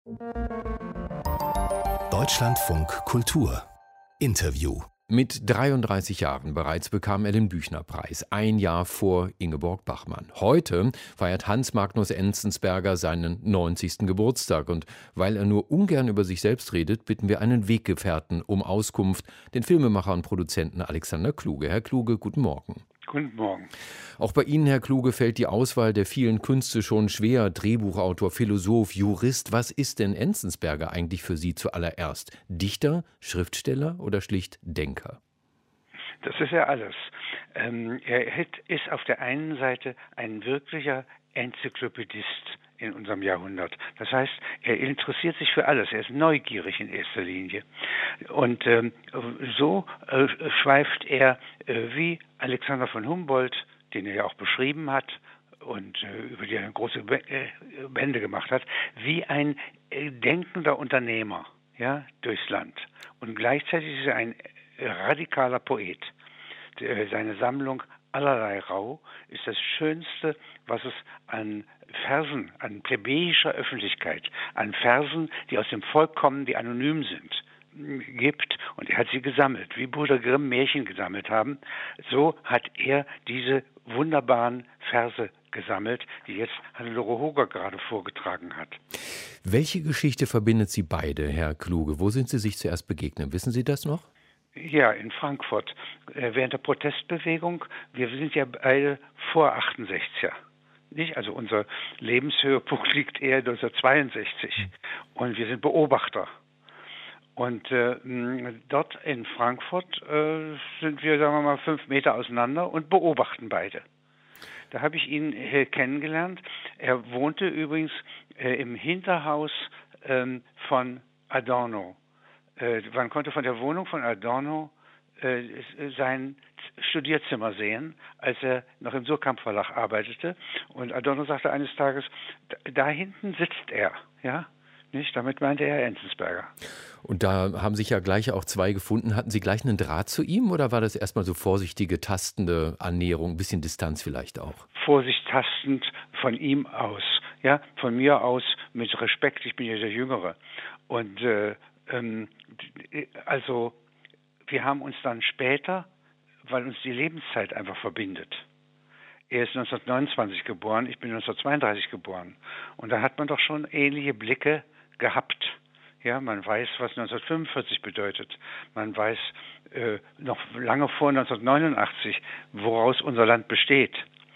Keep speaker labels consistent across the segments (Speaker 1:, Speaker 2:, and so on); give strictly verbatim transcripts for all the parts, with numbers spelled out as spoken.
Speaker 1: Deutschlandfunk Kultur Interview.
Speaker 2: Mit dreiunddreißig Jahren bereits bekam er den Büchnerpreis, ein Jahr vor Ingeborg Bachmann. Heute feiert Hans Magnus Enzensberger seinen neunzigsten Geburtstag. Und weil er nur ungern über sich selbst redet, bitten wir einen Weggefährten um Auskunft, den Filmemacher und Produzenten Alexander Kluge. Herr Kluge, guten Morgen.
Speaker 3: Guten Morgen.
Speaker 2: Auch bei Ihnen, Herr Kluge, fällt die Auswahl der vielen Künste schon schwer. Drehbuchautor, Philosoph, Jurist. Was ist denn Enzensberger eigentlich für Sie zuallererst? Dichter, Schriftsteller oder schlicht Denker?
Speaker 3: Das ist ja alles. Ähm, er ist auf der einen Seite ein wirklicher Enzyklopädist in unserem Jahrhundert. Das heißt, er interessiert sich für alles. Er ist neugierig in erster Linie. Und ähm, so äh, schweift er äh, wie Alexander von Humboldt, den er ja auch beschrieben hat und äh, über die er eine große Bände gemacht hat, wie ein äh, denkender Unternehmer, ja, durchs Land. Und gleichzeitig ist er ein radikaler Poet. Der, seine Sammlung Allerlei Rau ist das Schönste, was es an Versen, an plebejischer Öffentlichkeit, an Versen, die aus dem Volk kommen, die anonym sind, gibt. Und er hat sie gesammelt, wie Bruder Grimm Märchen gesammelt haben. So hat er diese wunderbaren Verse gesammelt, die jetzt Hannelore Hoger gerade vorgetragen hat.
Speaker 2: Welche Geschichte verbindet Sie beide, Herr Kluge? Wo sind Sie sich zuerst begegnet? Wissen Sie das noch?
Speaker 3: Ja, in Frankfurt, während der Protestbewegung. Wir sind ja beide vor achtundsechziger. Nicht? Also unser Lebenshöhepunkt liegt eher neunzehnhundertzweiundsechzig. Mhm. Und wir sind Beobachter. Und äh, dort in Frankfurt äh, sind wir, sagen wir mal, fünf Meter auseinander und beobachten beide. Da habe ich ihn äh, kennengelernt. Er wohnte übrigens äh, im Hinterhaus äh, von Adorno. Äh, man konnte von der Wohnung von Adorno äh, sein Studierzimmer sehen, als er noch im Surkamp Verlag arbeitete. Und Adorno sagte eines Tages, da, da hinten sitzt er, ja, nicht? Damit meinte er Enzensberger.
Speaker 2: Und da haben sich ja gleich auch zwei gefunden. Hatten Sie gleich einen Draht zu ihm oder war das erstmal so vorsichtige, tastende Annäherung, ein bisschen Distanz vielleicht auch?
Speaker 3: Vorsichtig tastend von ihm aus, ja, von mir aus mit Respekt, ich bin ja der Jüngere. Und äh, ähm, also wir haben uns dann später, weil uns die Lebenszeit einfach verbindet. Er ist neunzehnhundertneunundzwanzig geboren, ich bin neunzehnhundertzweiunddreißig geboren. Und da hat man doch schon ähnliche Blicke gehabt. Ja, man weiß, was neunzehnhundertfünfundvierzig bedeutet. Man weiß äh, noch lange vor neunzehnhundertneunundachtzig, woraus unser Land besteht.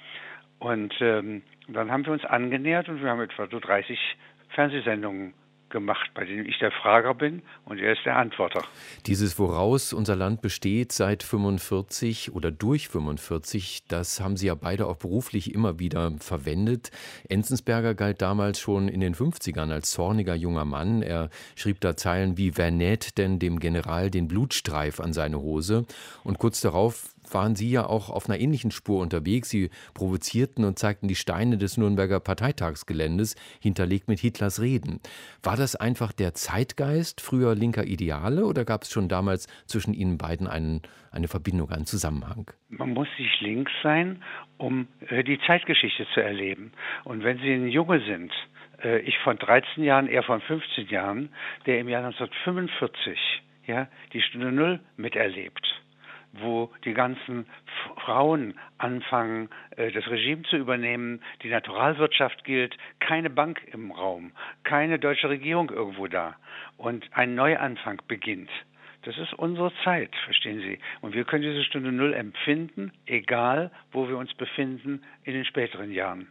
Speaker 3: Und ähm, dann haben wir uns angenähert und wir haben etwa so dreißig Fernsehsendungen gemacht, bei denen ich der Frager bin und er ist der Antworter.
Speaker 2: Dieses woraus unser Land besteht seit fünfundvierzig oder durch fünfundvierzig, das haben Sie ja beide auch beruflich immer wieder verwendet. Enzensberger galt damals schon in den fünfzigern als zorniger junger Mann. Er schrieb da Zeilen wie „Wer näht denn dem General den Blutstreif an seine Hose?" Und kurz darauf waren Sie ja auch auf einer ähnlichen Spur unterwegs. Sie provozierten und zeigten die Steine des Nürnberger Parteitagsgeländes, hinterlegt mit Hitlers Reden. War das einfach der Zeitgeist früher linker Ideale oder gab es schon damals zwischen Ihnen beiden einen, eine Verbindung, einen Zusammenhang?
Speaker 3: Man muss nicht links sein, um äh, die Zeitgeschichte zu erleben. Und wenn Sie ein Junge sind, äh, ich von dreizehn Jahren, er von fünfzehn Jahren, der im Jahr neunzehnhundertfünfundvierzig ja, die Stunde Null miterlebt, wo die ganzen Frauen anfangen, das Regime zu übernehmen, die Naturalwirtschaft gilt, keine Bank im Raum, keine deutsche Regierung irgendwo da und ein Neuanfang beginnt. Das ist unsere Zeit, verstehen Sie. Und wir können diese Stunde Null empfinden, egal wo wir uns befinden in den späteren Jahren.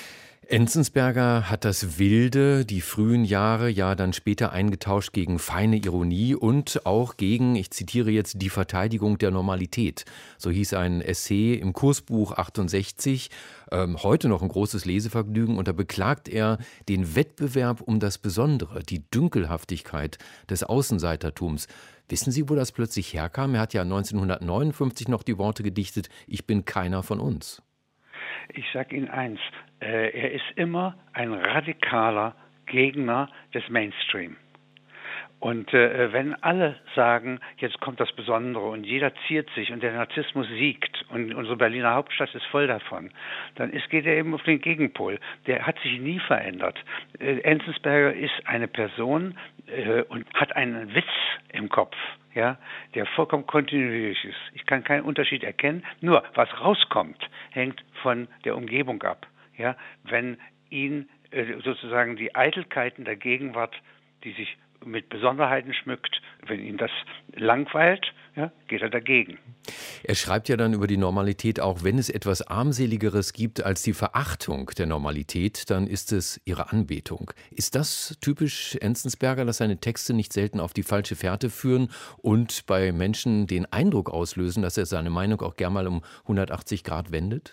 Speaker 2: Enzensberger hat das Wilde, die frühen Jahre, ja dann später eingetauscht gegen feine Ironie und auch gegen, ich zitiere jetzt, die Verteidigung der Normalität. So hieß ein Essay im Kursbuch achtundsechzig, ähm, heute noch ein großes Lesevergnügen. Und da beklagt er den Wettbewerb um das Besondere, die Dünkelhaftigkeit des Außenseitertums. Wissen Sie, wo das plötzlich herkam? Er hat ja neunzehnhundertneunundfünfzig noch die Worte gedichtet, „Ich bin keiner von uns."
Speaker 3: Ich sage Ihnen eins, äh, er ist immer ein radikaler Gegner des Mainstream. Und äh, wenn alle sagen, jetzt kommt das Besondere und jeder ziert sich und der Narzissmus siegt und unsere Berliner Hauptstadt ist voll davon, dann ist, geht er eben auf den Gegenpol. Der hat sich nie verändert. Äh, Enzensberger ist eine Person äh, und hat einen Witz im Kopf, ja, der vollkommen kontinuierlich ist. Ich kann keinen Unterschied erkennen. Nur was rauskommt, hängt von der Umgebung ab. Ja, wenn ihn äh, sozusagen die Eitelkeiten der Gegenwart, die sich mit Besonderheiten schmückt, wenn ihn das langweilt, ja, geht er dagegen.
Speaker 2: Er schreibt ja dann über die Normalität auch, wenn es etwas Armseligeres gibt als die Verachtung der Normalität, dann ist es ihre Anbetung. Ist das typisch Enzensberger, dass seine Texte nicht selten auf die falsche Fährte führen und bei Menschen den Eindruck auslösen, dass er seine Meinung auch gern mal um hundertachtzig Grad wendet?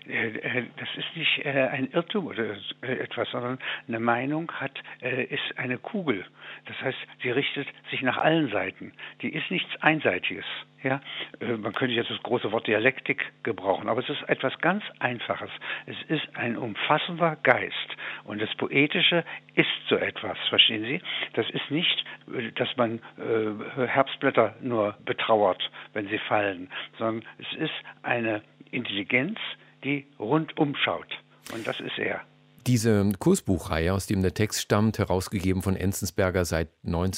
Speaker 3: Das ist nicht ein Irrtum oder etwas, sondern eine Meinung hat, ist eine Kugel. Das heißt, sie richtet sich nach allen Seiten. Die ist nichts Einseitiges. Ja? Man könnte jetzt das große Wort Dialektik gebrauchen, aber es ist etwas ganz Einfaches. Es ist ein umfassender Geist. Und das Poetische ist so etwas, verstehen Sie? Das ist nicht, dass man Herbstblätter nur betrauert, wenn sie fallen, sondern es ist eine Intelligenz, die rundum schaut. Und das ist er.
Speaker 2: Diese Kursbuchreihe, aus dem der Text stammt, herausgegeben von Enzensberger seit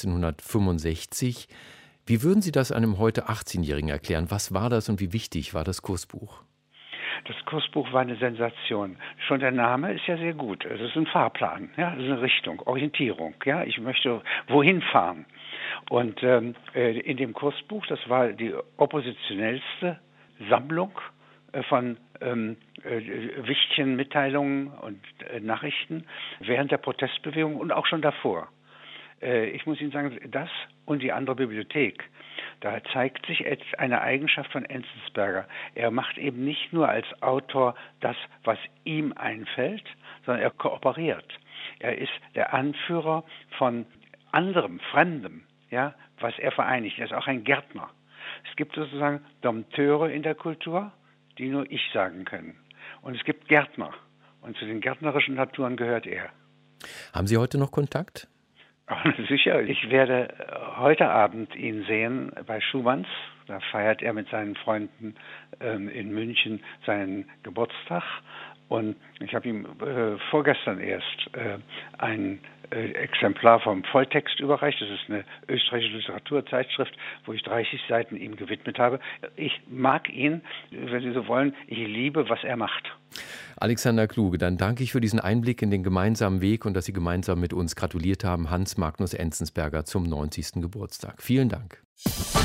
Speaker 2: neunzehnhundertfünfundsechzig. Wie würden Sie das einem heute achtzehnjährigen erklären? Was war das und wie wichtig war das Kursbuch?
Speaker 3: Das Kursbuch war eine Sensation. Schon der Name ist ja sehr gut. Es ist ein Fahrplan, ja, es ist eine Richtung, Orientierung. Ja, ich möchte wohin fahren. Und ähm, in dem Kursbuch, das war die oppositionellste Sammlung von ähm, äh, wichtigen Mitteilungen und äh, Nachrichten während der Protestbewegung und auch schon davor. Äh, ich muss Ihnen sagen, das und die andere Bibliothek, da zeigt sich eine Eigenschaft von Enzensberger. Er macht eben nicht nur als Autor das, was ihm einfällt, sondern er kooperiert. Er ist der Anführer von anderem, Fremdem, ja, was er vereinigt. Er ist auch ein Gärtner. Es gibt sozusagen Dompteure in der Kultur, die nur ich sagen können. Und es gibt Gärtner. Und zu den gärtnerischen Naturen gehört er.
Speaker 2: Haben Sie heute noch Kontakt?
Speaker 3: Oh, sicher. Ich werde heute Abend ihn sehen bei Schumanns. Da feiert er mit seinen Freunden ähm, in München seinen Geburtstag. Und ich habe ihm äh, vorgestern erst äh, ein äh, Exemplar vom Volltext überreicht. Das ist eine österreichische Literaturzeitschrift, wo ich dreißig Seiten ihm gewidmet habe. Ich mag ihn, wenn Sie so wollen. Ich liebe, was er macht.
Speaker 2: Alexander Kluge, dann danke ich für diesen Einblick in den gemeinsamen Weg und dass Sie gemeinsam mit uns gratuliert haben, Hans Magnus Enzensberger zum neunzigsten Geburtstag. Vielen Dank.